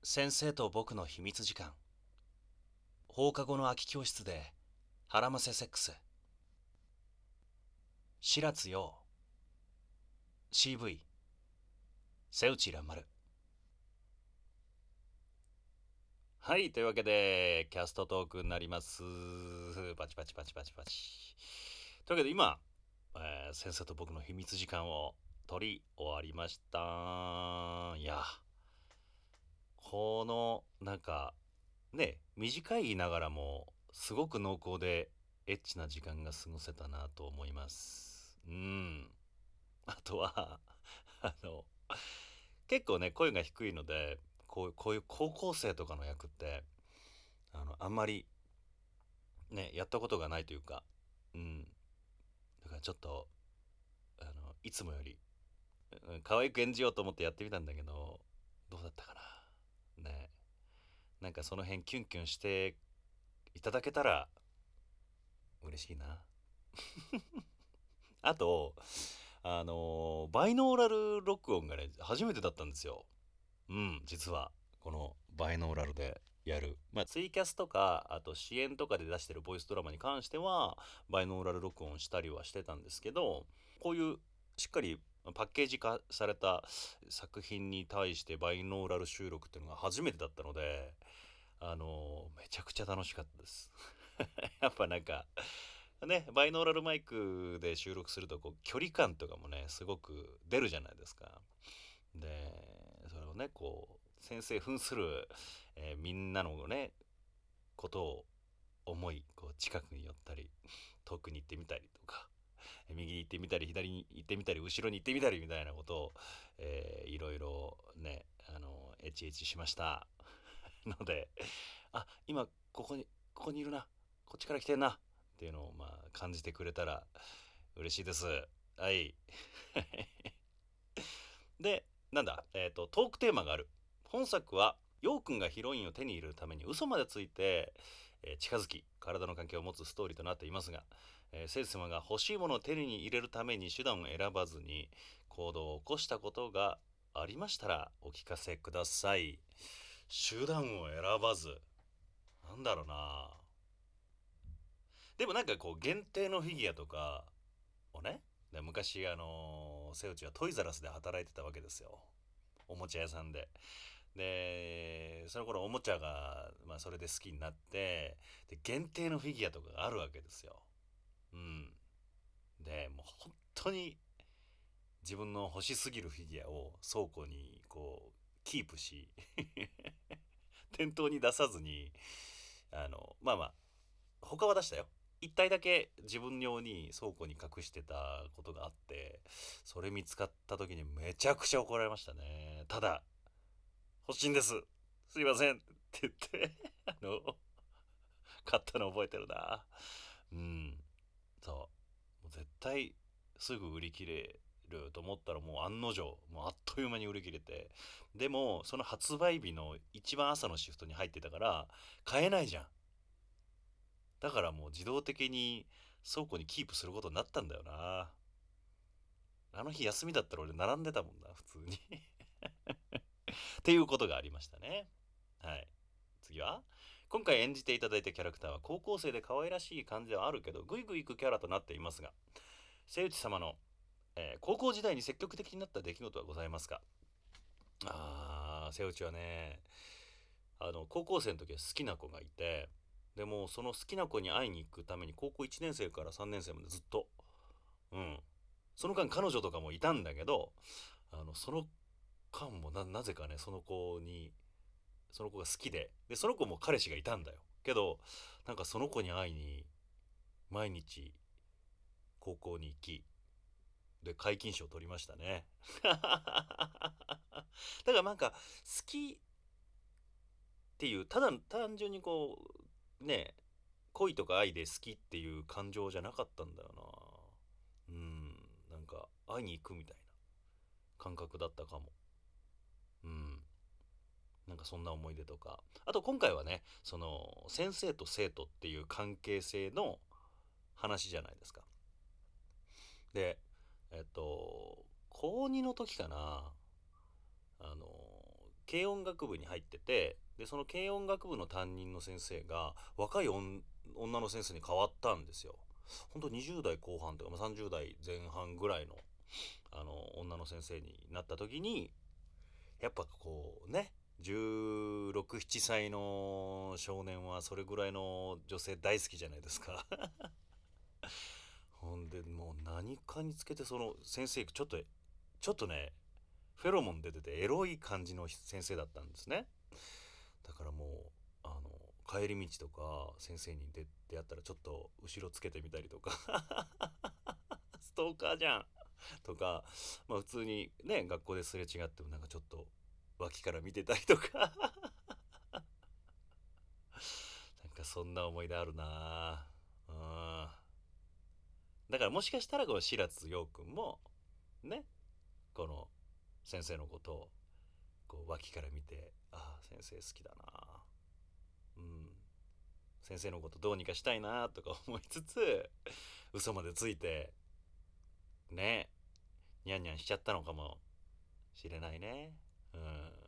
先生と僕の秘密時間。放課後の空き教室で腹ませセックス。白津陽 CV 瀬内蘭丸。はい、というわけでキャストトークになります。パチパチパチパチパチ。というわけで今、先生と僕の秘密時間を取り終わりました。いや、このね、短いながらもすごく濃厚でエッチな時間が過ごせたなと思います。あとは結構ね声が低いのでこういう高校生とかの役ってあんまりねやったことがないというか、だからちょっといつもより、可愛く演じようと思ってやってみたんだけど、どうだったかなね。なんかその辺キュンキュンしていただけたら嬉しいな。あとバイノーラル録音がね初めてだったんですよ。実はこのバイノーラルでやる、ツイキャスとかあと支援とかで出してるボイスドラマに関してはバイノーラル録音したりはしてたんですけど、こういうしっかりパッケージ化された作品に対してバイノーラル収録っていうのが初めてだったので、めちゃくちゃ楽しかったです。やっぱなんかね、バイノーラルマイクで収録するとこう距離感とかもねすごく出るじゃないですか。でそれをねこう先生扮する、みんなのねことを思いこう近くに寄ったり遠くに行ってみたりとか、右に行ってみたり左に行ってみたり後ろに行ってみたりみたいなことを、いろいろねエチエチしました。ので今ここにいるな、こっちから来てんなっていうのを感じてくれたら嬉しいです。はい。でトークテーマがある。本作は陽くんがヒロインを手に入れるために嘘までついて、近づき体の関係を持つストーリーとなっていますが、聖司様が欲しいものを手に入れるために手段を選ばずに行動を起こしたことがありましたらお聞かせください。手段を選ばず、なんだろうな。でもなんかこう限定のフィギュアとかをね、で昔瀬内はトイザラスで働いてたわけですよ。おもちゃ屋さんで。でその頃おもちゃが、それで好きになって、で限定のフィギュアとかがあるわけですよ。でもう本当に自分の欲しすぎるフィギュアを倉庫にこうキープし店頭に出さずに、他は出したよ。一体だけ自分用に倉庫に隠してたことがあって、それ見つかった時にめちゃくちゃ怒られましたね。ただ欲しいんです、すいませんって言って買ったの覚えてるな。もう絶対すぐ売り切れると思ったらもう案の定もうあっという間に売り切れて、でもその発売日の一番朝のシフトに入ってたから買えないじゃん。だからもう自動的に倉庫にキープすることになったんだよな。あの日休みだったら俺並んでたもんな普通にっていうことがありましたね。はい。次は、今回演じていただいたキャラクターは高校生で可愛らしい感じではあるけどグイグイ行くキャラとなっていますが、瀬内様の、高校時代に積極的になった出来事はございますか？瀬内はね、高校生の時は好きな子がいて、でもその好きな子に会いに行くために高校1年生から3年生までずっと、その間彼女とかもいたんだけど、その間もなぜかねその子が好きでその子も彼氏がいたんだよけど、なんかその子に会いに毎日高校に行き、で皆勤賞を取りましたねだからなんか好きっていうただ単純にこうね、恋とか愛で好きっていう感情じゃなかったんだよな。なんか会いに行くみたいな感覚だったかも。なんかそんな思い出とか、あと今回はねその先生と生徒っていう関係性の話じゃないですか。で高2の時かな、 軽音楽部に入ってて、でその軽音楽部の担任の先生が若い女の先生に変わったんですよ。ほんと20代後半とか、30代前半ぐらいの女の先生になった時に、やっぱこうね、16、7歳の少年はそれぐらいの女性大好きじゃないですか。ほんでもう何かにつけてその先生ちょっとね、フェロモン出ててエロい感じの先生だったんですね。だからもう帰り道とか先生に出会ったらちょっと後ろつけてみたりとかストーカーじゃんとか、普通にね学校ですれ違ってもなんかちょっと脇から見てたりとかなんかそんな思い出あるな。うん。だからもしかしたらこの白津陽君もね、この先生のことをこう脇から見て、ああ先生好きだな、うん、先生のことどうにかしたいなとか思いつつ嘘までついてね、ニャンニャンしちゃったのかもしれないね。うん。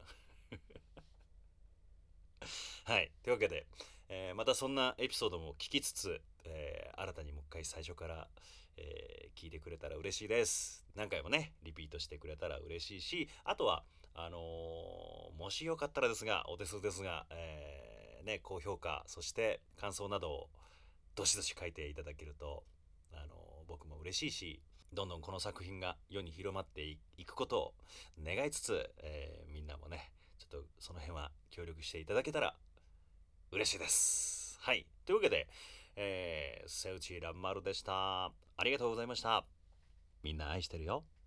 はい、というわけで、またそんなエピソードも聞きつつ、新たにもう一回最初から、聞いてくれたら嬉しいです。何回もねリピートしてくれたら嬉しいし、あとはもしよかったらですが、お手数ですが、高評価そして感想などをどしどし書いていただけると、僕も嬉しいし、どんどんこの作品が世に広まっていくことを願いつつ、みんなもねちょっとその辺は協力していただけたら嬉しいです。はい、というわけで、セウチランマルでした。ありがとうございました。みんな愛してるよ。